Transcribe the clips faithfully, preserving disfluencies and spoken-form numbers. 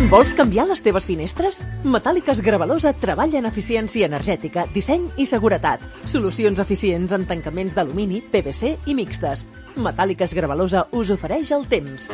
Vols canviar les teves finestres? Metàl·liques Gravalosa treballa en eficiència energètica, disseny i seguretat. Solucions eficients en tancaments d'alumini, P V C i mixtes. Metàl·liques Gravalosa us ofereix el temps.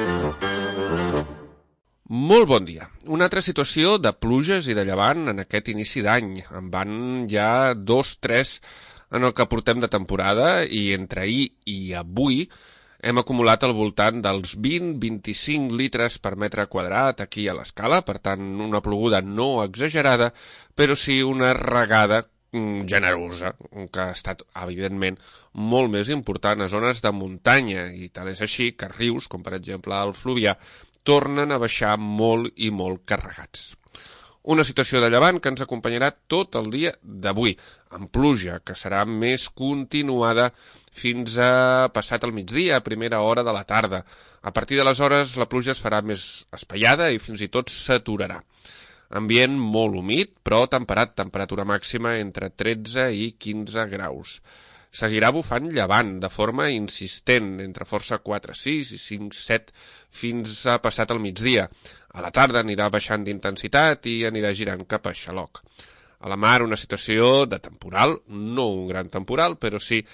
Molt bon dia. Una altra situació de pluges i de llevant en aquest inici d'any. En van ja dos, tres en el que portem de temporada i entre ahir i avui hem acumulat al voltant dels vint a vint-i-cinc litres per metre quadrat aquí a l'escala, per tant una ploguda no exagerada, però sí una regada generosa, que ha estat evidentment molt més important a zones de muntanya, i tal és així que rius, com per exemple el Fluvià, tornen a baixar molt i molt carregats. Una situació de llevant que ens acompanyarà tot el dia d'avui, amb pluja, que serà més continuada fins a passat el migdia, a primera hora de la tarda. A partir d'aleshores la pluja es farà més espaiada i fins i tot s'aturarà. Ambient molt humit, però temperat, temperatura màxima entre tretze i quinze graus. Seguirà bufant llevant de forma insistent, entre força quatre coma sis i cinc coma set fins a passat el migdia. A la tarda anirà baixant d'intensitat i anirà girant cap a Xaloc. A la mar una situació de temporal, no un gran temporal, però sí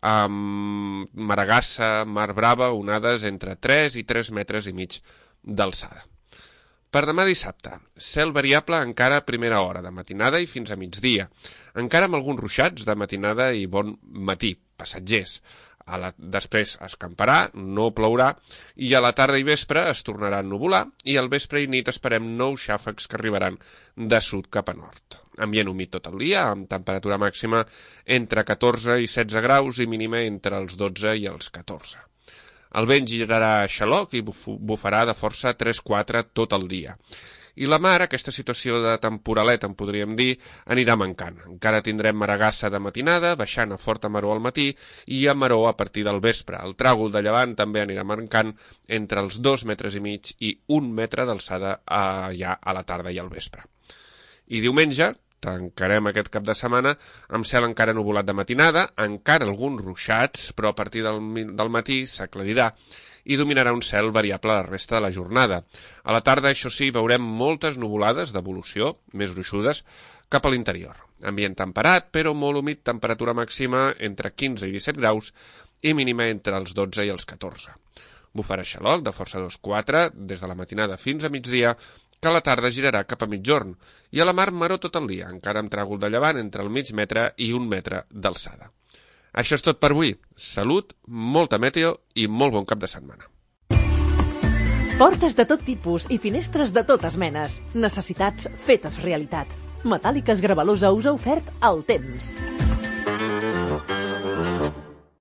amb maregassa, mar brava, onades entre tres i tres metres i mig d'alçada. Per demà dissabte, cel variable encara a primera hora de matinada i fins a migdia, encara amb alguns ruixats de matinada i bon matí, passatgers. A la... Després escamparà, no plourà, i a la tarda i vespre es tornarà a ennuvolar, i al vespre i nit esperem nous xàfecs que arribaran de sud cap a nord. Ambient humit tot el dia, amb temperatura màxima entre catorze i setze graus i mínima entre els dotze i els catorze. El vent girarà a Xaloc i bufarà de força tres quatre tot el dia. I la mar, aquesta situació de temporalet, en podríem dir, anirà mancant. Encara tindrem maregassa de matinada, baixant a forta maror al matí i a maror a partir del vespre. El tràgol de llevant també anirà mancant entre els dos metres i mig i un metre d'alçada ja a la tarda i al vespre. I diumenge tancarem aquest cap de setmana amb cel encara nuvolat de matinada, encara alguns ruixats, però a partir del, del matí s'aclarirà i dominarà un cel variable la resta de la jornada. A la tarda, això sí, veurem moltes nuvolades d'evolució, més gruixudes, cap a l'interior. Ambient temperat, però molt humit, temperatura màxima entre quinze i disset graus i mínima entre els dotze i els catorze. Bufarà Xaloc de força dos quatre, des de la matinada fins a migdia, que a la tarda girarà cap a mitjorn, i a la mar maror tot el dia, encara amb tràgol de llevant entre el mig metre i un metre d'alçada. Això és tot per avui. Salut, molta meteo i molt bon cap de setmana. Portes de tot tipus i finestres de totes menes. Necessitats fetes realitat. Metàl·liques Gravalosa us ha ofert el temps.